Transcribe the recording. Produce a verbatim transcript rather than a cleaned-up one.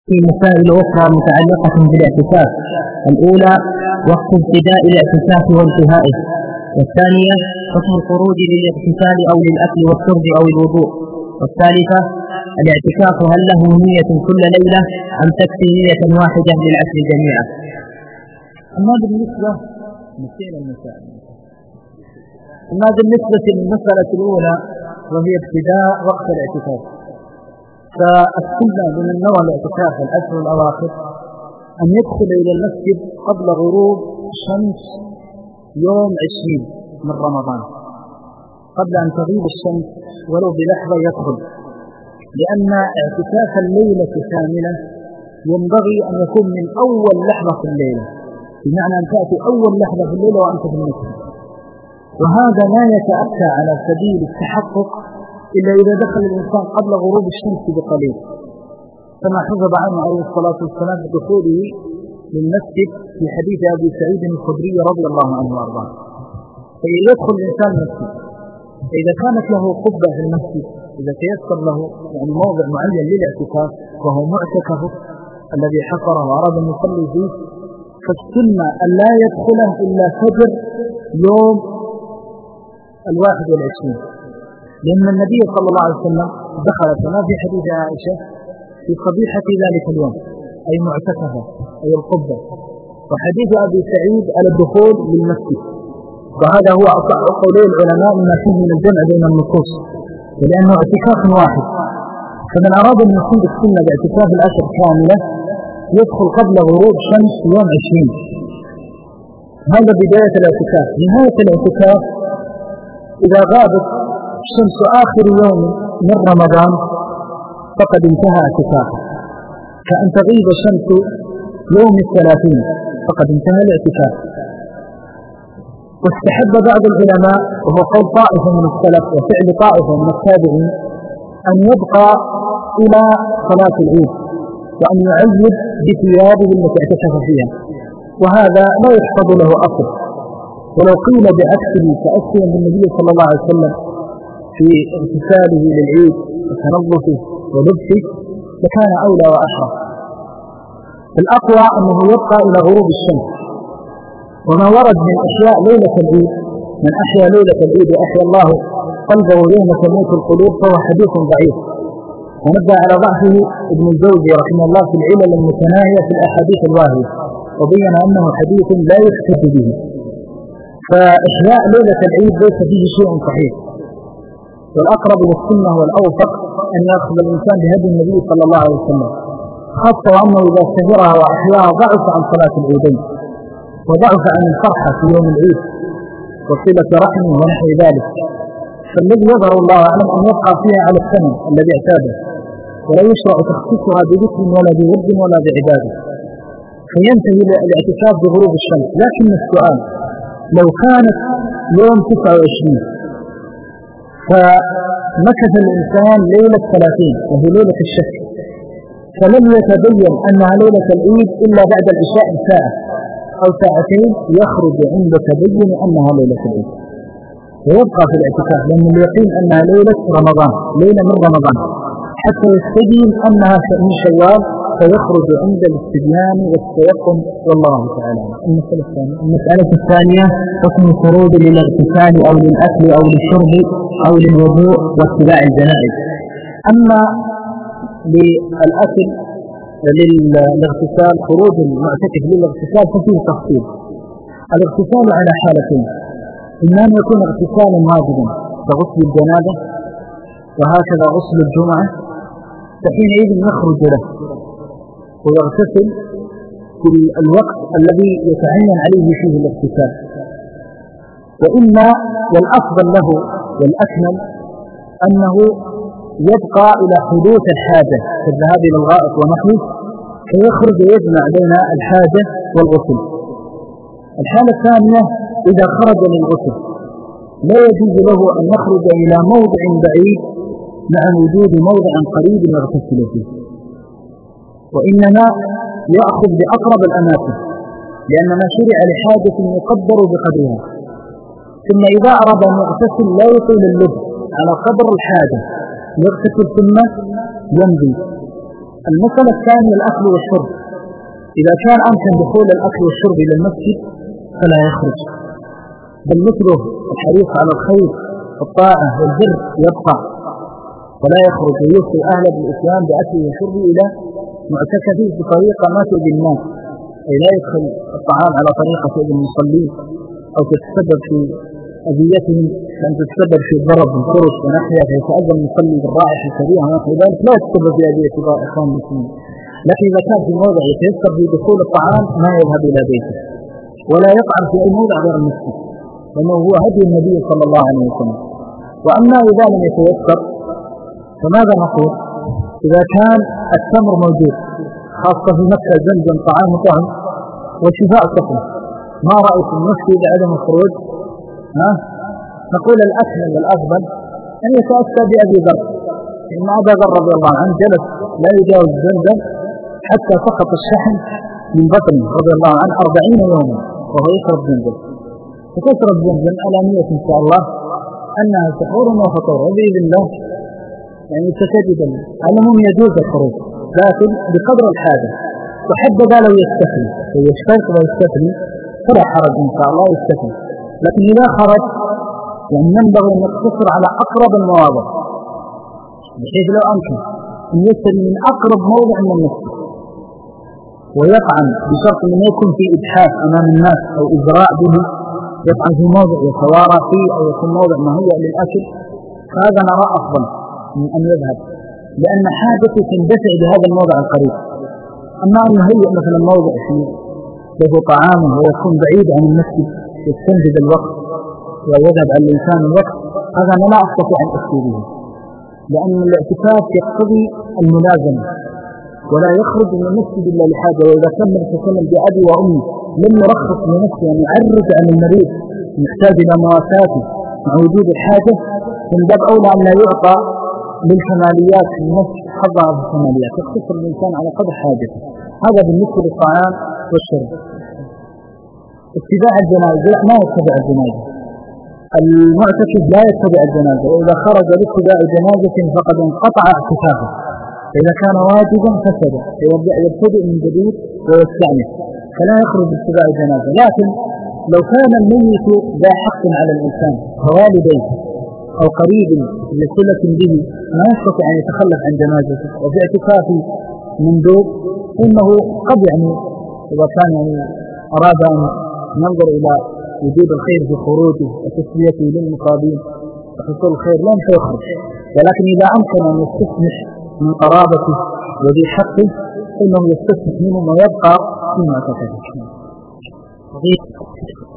في مسائل أخرى متعلقة بالاعتكاف. الأولى وقت ابتداء الاعتكاف وانتهائه، والثانية حكم الخروج للاغتسال أو للأكل والشرب أو الوضوء، والثالثة الاعتكاف هل له نية كل ليلة أم تكفي نية واحدة للعشر جميعا. أما بالنسبة أما بالنسبة للمسألة الأولى وهي ابتداء وقت الاعتكاف، فالسنة لمن نوى الاعتكاف الأشهر الأواخر أن يدخل إلى المسجد قبل غروب الشمس يوم عشرين من رمضان، قبل أن تغيب الشمس ولو بلحظة يدخل، لأن اعتكاف الليلة كاملة ينبغي أن يكون من أول لحظة في الليلة، بمعنى أن تأتي أول لحظة في الليلة وأنت في المسجد، وهذا لا يتأتى على سبيل التحقق إلا إذا دخل الإنسان قبل غروب الشمس بقليل، كما حفظ عنه عليه الصلاة والسلام بدخوله للمسجد في حديث أبي سعيد الخدري رضي الله عنه وأرضاه. فإذا يدخل الإنسان المسجد، فإذا كانت له قبة في المسجد، إذا تيسر له يعني موضع معين للاعتكاف وهو معتكفه الذي حفره وأراد أن يصلي فيه، فالسنة أن لا يدخله إلا فجر يوم الواحد والعشرين، لأن النبي صلى الله عليه وسلم دخل كما في حديث عائشة في صبيحة ذلك اليوم، أي معتكفة أي القبة، وحديث أبي سعيد على الدخول للمسجد، وهذا هو أصح قولي العلماء مما فيه من الجمع بين النصوص، لأنه اعتكاف واحد. فمن أراد أن يكون السنة باعتكاف الأشهر كاملة يدخل قبل غروب شمس يوم عشرين، هذا بداية الاعتكاف. نهاية الاعتكاف إذا غابت شمس آخر يوم من رمضان فقد انتهى اعتكافه، كأن تغيب شمس يوم الثلاثين فقد انتهى الاعتكاف. واستحب بعض العلماء وهو قول طائفة من السلف وفعل طائفة من التابعين أن يبقى إلى صلاة العيد وأن يعيد بثيابه التي اعتكف فيها، وهذا لا يحفظ له أصل، ولو قيل بعكسه تأسيا بالنبي صلى الله عليه وسلم في اغتساله للعيد وتنظفه ولبسه فكان أولى وأحرى. الأقوى أنه يبقى إلى غروب الشمس. وما ورد من أحياء ليلة العيد، من أحيا ليلة العيد وأحيا الله قلبه يوم تموت القلوب، فهو حديث ضعيف، ونبدأ على ضعفه ابن الجوزي رحمه الله في العلل المتناهية في الأحاديث الواهية، وبين أنه حديث لا يحتج به. فإحياء ليلة العيد ليس فيه شيء صحيح، والأقرب للسنة والأوفق أن يأخذ الإنسان بهدي النبي صلى الله عليه وسلم، خاصة وأنه إذا سهرها وأحياها ضعف عن صلاة العيدين وضعف عن الفرحة في يوم العيد وصلة رحمه ونحو ذلك. فالذي يظهر الله أعلم أن يبقى فيها على الثمن الذي اعتاده، ولا يشرع تخصيصها بذكر ولا بورد ولا بعبادة، فينتهي الاعتكاف بغروب الشمس. لكن السؤال لو كانت يوم تسعة وعشرين فمكث الإنسان ليلة ثلاثين وهي ليلة الشك، فلم يتبين أنها ليلة العيد إلا بعد العشاء ساعة أو ساعتين يخرج عند تبين أنها ليلة العيد، ويبقى في الاعتكاف لأن اليقين أنها ليلة رمضان، ليلة من رمضان، حتى يستبين أنها من شوال فيخرج عند الاستبيان والتيقن، والله تعالى. المسألة الثانية المسألة الثانية حكم الخروج للاغتسال أو للأكل أو للشرب أو للوضوء واتباع الجنائز. أما للأكل للاغتسال، خروج المعتكف للاغتسال ففيه تفصيل. الاغتسال على حالتين، إما أن يكون اغتسالا واجبا كغسل الجنابة وهكذا غسل الجمعة، فحينئذ يخرج له ويغتسل في الوقت الذي يتعين عليه فيه الاغتسال، وإما والأفضل له والأكمل أنه يبقى إلى حدوث الحاجة كالذهاب إلى الغائط ونحوه، فيخرج ويجمع بين الحاجة والغسل. الحالة الثانية إذا خرج للغسل لا يجوز له أن يخرج إلى موضع بعيد مع وجود موضع قريب يغتسل فيه، وإنما يأخذ بأقرب الأماكن، لأن ما شرع لحاجة يقدر بقدرها. ثم إذا أراد أن يغتسل لا يطيل اللب على قدر الحاجة، يغتسل ثم يمضي المسألة الثانية الأكل والشرب. إذا كان أمكن دخول الأكل والشرب إلى المسجد فلا يخرج، بل مثله الحريص على الخير والطاعة والبر يبقى ولا يخرج ويوصي أهله بالإسلام بأكله وشربه إلى معتكفه بطريقة ما تؤذي الناس، أي لا يدخل الطعام على طريقة تؤذي المصلين أو تتسبب في أذيتهم، لأن تتسبب في الضرب والفرش ونحوها فيتأذى المصلي بالرائحة الكريهة ونحو ذلك، لا يتسبب في أذية إخوان المسلمين. لكن إذا كان في موضع يتيسر في دخول الطعام ما يذهب إلى بيته ولا يطعم في أي موضع غير المسجد، لأنه هو هدي النبي صلى الله عليه وسلم. وأما إذا لم يتيسر فماذا نقول؟ إذا كان التمر موجود خاصة في مكة زمزم طعام طعم وشفاء سقم، ما رأيت المفتي بعدم الخروج؟ ها؟ نقول الأكمل والأفضل أن يتأسى بأبي ذر، إن أبا ذر رضي الله عنه جلس لا يجاوز زمزم حتى سقط الشحم من بطنه رضي الله عنه أربعين يوما وهو يشرب زمزم. وتشرب زمزم على نية إن شاء الله أنها سحور وفطور، وبإذن الله يعني ستجد المهم يجوز الخروج لكن بقدر الحاجة. وحبذا لو يستثني ويشترط ويستثني فلا حرج إن شاء الله يستثني، لكن إذا خرج يعني ينبغي أن يقتصر على أقرب المواضع، بحيث لو أمكن أن يستثني من أقرب موضع من المسجد ويطعن بشرط أن يكون في إبحاث أمام الناس أو إزراء به، يطعن في موضع يتوارى فيه أو يكون موضع مهيأ للأكل، هذا نرى أفضل من أن يذهب، لأن حاجته تندفع بهذا الموضع القريب. أما أن يهيئ مثلا موضع فيه له طعامه ويكون بعيد عن المسجد يستنجد الوقت ويذهب عن الإنسان الوقت، هذا أنا لا أستطيع أن أفتي به، لأن الاعتكاف يقتضي الملازمة ولا يخرج من المسجد إلا لحاجة. وإذا كان يتكلم بأبي وأمي لم يرخص لنفسه أن يعرج عن المريض محتاج إلى مواساته مع وجود الحاجة، من باب أولى أن لا يعطى للكماليات في النفس حظها بالكماليات، يقتصر الإنسان على قدر حاجته. هذا بالنسبة للطعام والشرب. اتباع الجنازة ما يتبع الجنازة، المعتكف لا يتبع الجنازة، وإذا خرج لاتباع جنازة فقد انقطع اعتكافه، فإذا كان واجبا فسد يبتدئ من جديد ويستعنف، فلا يخرج لاتباع الجنازة. لكن لو كان الميت ذا حق على الإنسان كوالديه أو قريب لصلة به ما يستطيع أن يتخلف عن جنازته وفي اعتكافه مندوب، إنه قد يعني إذا كان يعني أراد أن ننظر إلى وجود الخير في خروجه وتسليته للمصابين وحصول الخير لن يخرج، ولكن إذا أمكن أن يستسمح من قرابته وذي حقه إنه يستسمح منه ويبقى فيما تفعله.